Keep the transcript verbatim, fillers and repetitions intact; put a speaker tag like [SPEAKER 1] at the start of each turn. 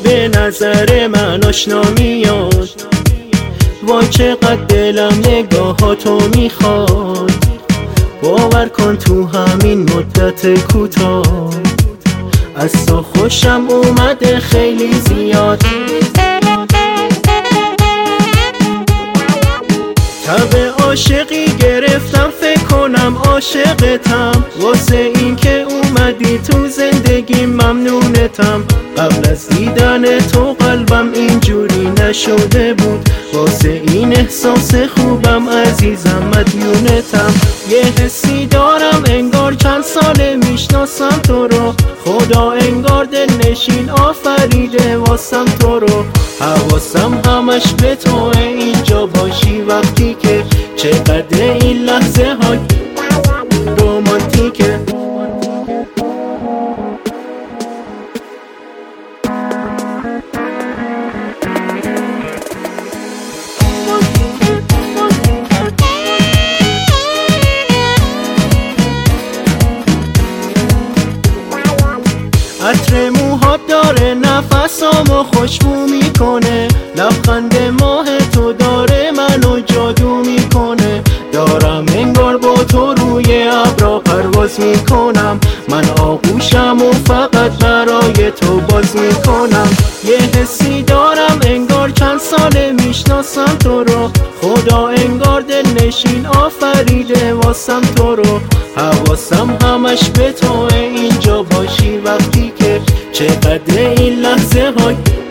[SPEAKER 1] به نظر من آشنا میاد. وای چقدر دلم نگاهاتو میخواد. باور کن تو همین مدت کوتاه از تو خوشم اومده خیلی زیاد. تب عاشقی گرفتم فکر کنم عاشقتم. واسه این که اومدی تو زندگی ممنونتم. قبل از دیدن تو قلبم اینجوری نشده بود. واسه این احساس خوبم عزیزم مدیونتم. یه حسی دارم انگار چند ساله میشناسم تو رو. خدا انگار دل نشین آفریده واسم تو رو. حواسم همش به توه اینجا باشی وقتی که چقدر این لحظه های رومانتیکه. عطر موهات داره نفسامو خوشبو میکنه. لبخند ماه تو داره منو جادو میکنه. دارم انگار با تو روی ابرا پرواز میکنم. من آغوشم و فقط برای تو باز میکنم. یه حسی دارم انگار چند ساله میشناسم تو رو. خدا انگار دل نشین آفریده واسم تو رو. حواسم همش به توه اینجا باشی وقتی که چقدر این لحظه های